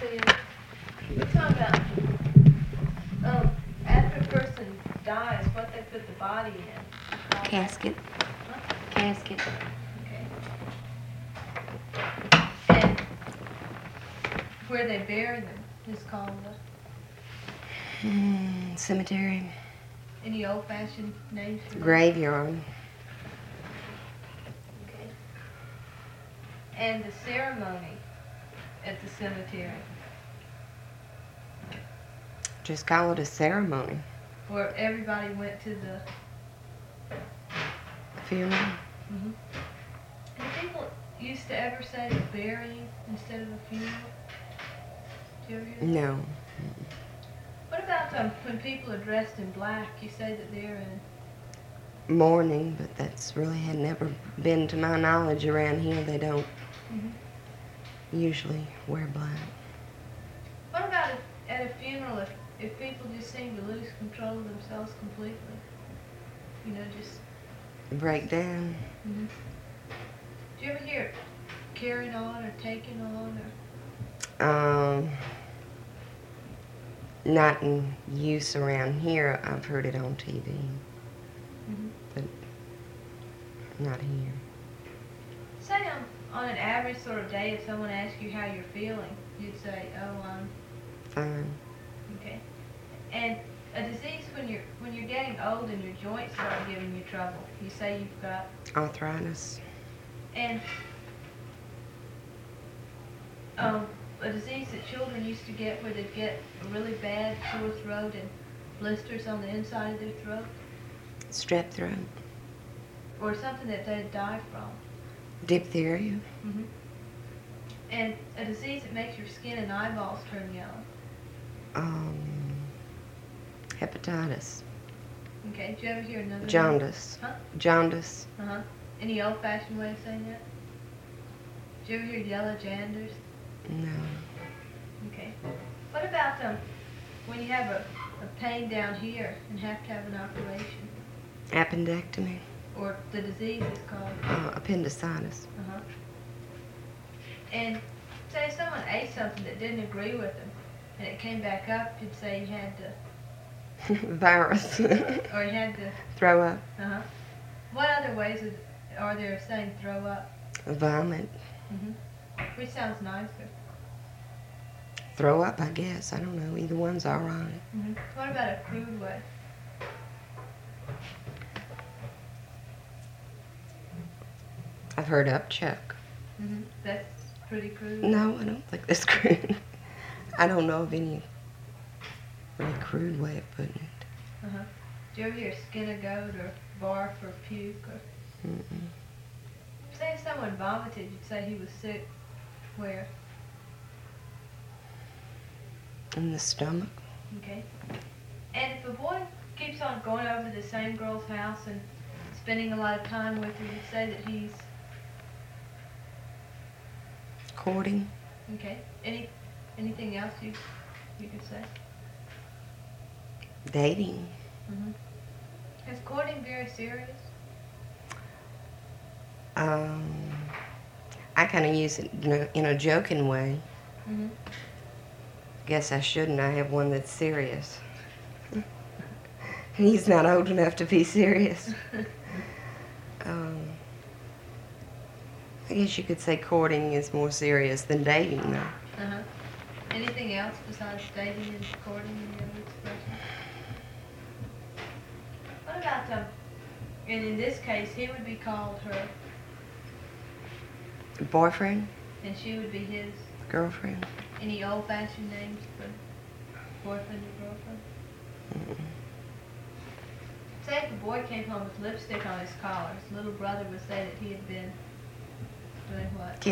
see, we're talking about after a person dies, what they put the body in. Casket. Huh? Casket. Okay. And where they bury them is called Cemetery. any old-fashioned names for that? Graveyard. Okay. And the ceremony at the cemetery, Just call it a ceremony. where everybody went to the Funeral. And people used to ever say a burying instead of a funeral? Do you ever hear that? No. What about when people are dressed in black, you say that they're in... Mourning, but that's really had never been to my knowledge around here. They don't usually wear black. What about at a funeral if people just seem to lose control of themselves completely? You know, just... Break down. Do you ever hear it carrying on or taking on or... Not in use around here. I've heard it on TV, but not here. Say on an average sort of day, if someone asks you how you're feeling, you'd say, "Oh, I'm Fine. okay." And a disease when you're getting old and your joints start giving you trouble, you say you've got Arthritis. and a disease that children used to get where they'd get a really bad sore throat and blisters on the inside of their throat, Strep throat. or something that they'd die from. Diphtheria. And a disease that makes your skin and eyeballs turn yellow. Hepatitis. Okay, did you ever hear another Jaundice. Huh? Jaundice. Any old-fashioned way of saying that? Did you ever hear yellow janders? No. Okay. What about when you have a pain down here and have to have an operation? Appendectomy. Or the disease is called? Appendicitis. And say someone ate something that didn't agree with them and it came back up, you'd say you had to... Virus. or you had to... Throw up. What other ways are there of saying throw up? Vomit. Which sounds nicer. Throw up, I guess. I don't know. Either one's all right. What about a crude way? I've heard upchuck. That's pretty crude. No, I don't think that's crude. I don't know of any really crude way of putting it. Do you ever hear skin a goat or barf or puke? Or... Say if someone vomited, you'd say he was sick. Where? In the stomach. Okay. And if a boy keeps on going over to the same girl's house and spending a lot of time with her, you'd say that he's... Courting. Okay. Anything else you could say? Dating. Is courting very serious? I kind of use it in a joking way. Guess I shouldn't. I have one that's serious. He's not old enough to be serious. I guess you could say courting is more serious than dating, though. Anything else besides dating and courting and the other expressions? What about and in this case, he would be called her, Boyfriend? and she would be his. Girlfriend? Any old-fashioned names for boyfriend or girlfriend? Say if a boy came home with lipstick on his collar, his little brother would say that he had been doing what?